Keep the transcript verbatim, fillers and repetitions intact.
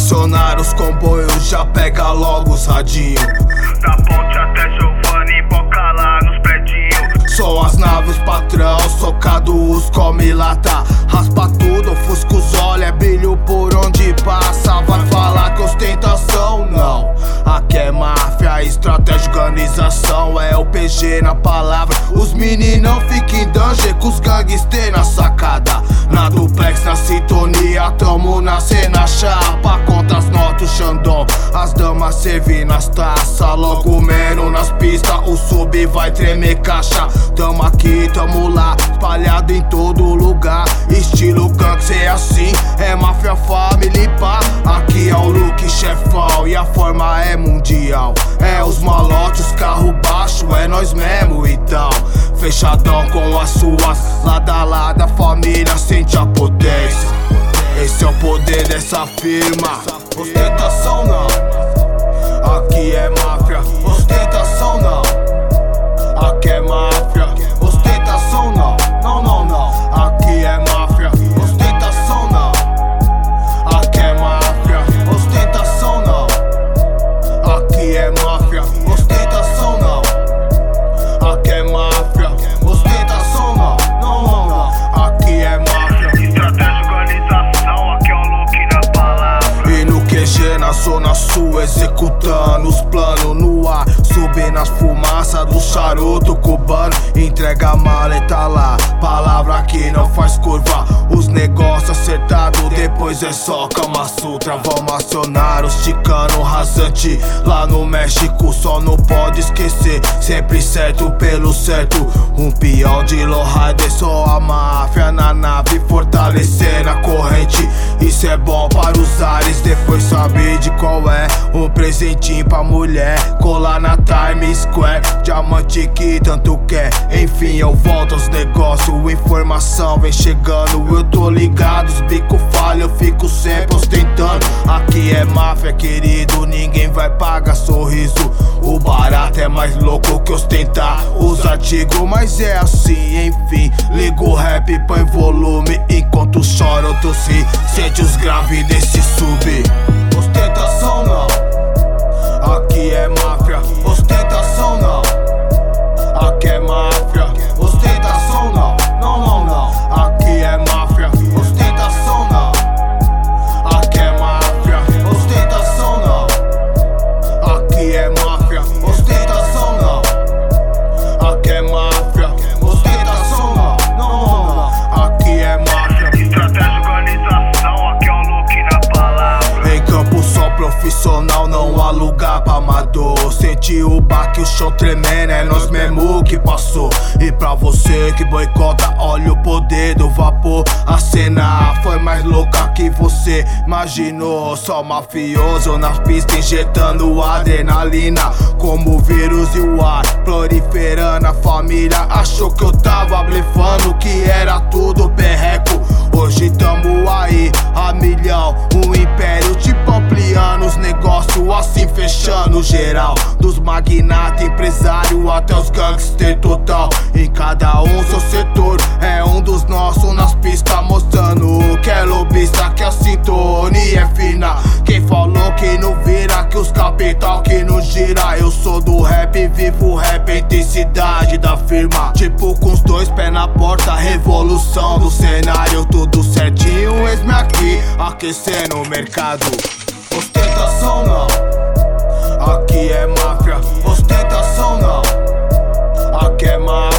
estacionar os comboios, já pega logo os radinhos. Da ponte até Giovanni, boca lá nos predinhos. São as naves patrão, socado os come lata. Raspa tudo, ofusca os olhos, é brilho por onde passa. Vai falar que ostentação? Não, aqui é máfia, estratégia, organização. É o P G na palavra. Os meninos não ficam em danger com os gangsters na sacada. Na duplex, na sintonia, tamo na cena chapa. Conta as notas, o Xandão, as damas servindo as taças. Logo menos nas pistas, o sub vai tremer caixa. Tamo aqui, tamo lá, espalhado em todo lugar. Estilo gangster é assim, é máfia family pá. Aqui é o look chefão e a forma é mundial. É os malotes, os carro baixo, é nós mesmo então. Fechadão com as suas, lado a lado a família sente a potência. Esse é o poder dessa firma. Ostentação não, aqui é máfia. Ostentação não, aqui é máfia. Ostentação não, não, não, não. Aqui é máfia. Ostentação não, aqui é máfia. Ostentação não, aqui é máfia. Ostentação não, aqui é máfia. Ostentação não, não, não, não. Aqui é máfia. Estratégia, organização, aqui é o look na palavra. E no Q G na zona sul, executando os planos no ar. Subindo as fumaças do charuto cubano. Entrega a maleta lá, palavra que não faz curva. Os negócios acertados, depois é só Kama Sutra. Vamos acionar os ticano rasante lá no México. Só não pode esquecer, sempre certo pelo certo. Um peão de lowrider, só a máfia na nave, fortalecendo a corrente. Isso é bom para os ares, depois sabe de qual é. Um presentinho pra mulher, colar na Times Square. Diamante que tanto quer, enfim eu volto aos negócios. Informação vem chegando, eu tô ligado. Os bico falha, eu fico sempre ostentando. Aqui é máfia querido, ninguém vai pagar sorriso. O barato é mais louco que ostentar os artigos, mas é assim, enfim. Liga o rap, põe volume, enquanto chora outros ri. Sente os graves desse sub. Ostentação não, aqui é máfia. Ostentação não, aqui é máfia. Ostentação não, não, não, não. Aqui é máfia. Ostentação não, aqui é máfia. Ostentação não, aqui é máfia. Ostentação não, aqui é máfia. Ostentação não, não, não, não. Aqui é máfia. Estratégia, organização, aqui é o look na palavra. Em campo só profissional, não há lugar pra amador. Senti o baque, o chão tremendo, é nós mesmo que passou. E pra você que boicota, olha o poder do vapor. A cena foi mais louca que você imaginou. Só mafioso na pista injetando adrenalina, como o vírus e o ar proliferando. A família achou que eu tava blefando, que era tudo perreco. Hoje tamo aí, a milhão, um império tipo ampliando os negócios assim fechando geral. Dos magnatas, empresário até os gangster total. Em cada um seu setor, é um dos nossos nas pistas, mostrando que é lobista, que a sintonia é fina. Quem falou que não vira, que os capital que não gira. Eu sou do rap, vivo o rap, a intensidade da firma. Tipo com os dois pés na porta, revolução do cenário. Tudo certinho, eis-me aqui, aquecendo o mercado. Ostentação não, aqui é máfia. Ostentação não, aqui é máfia.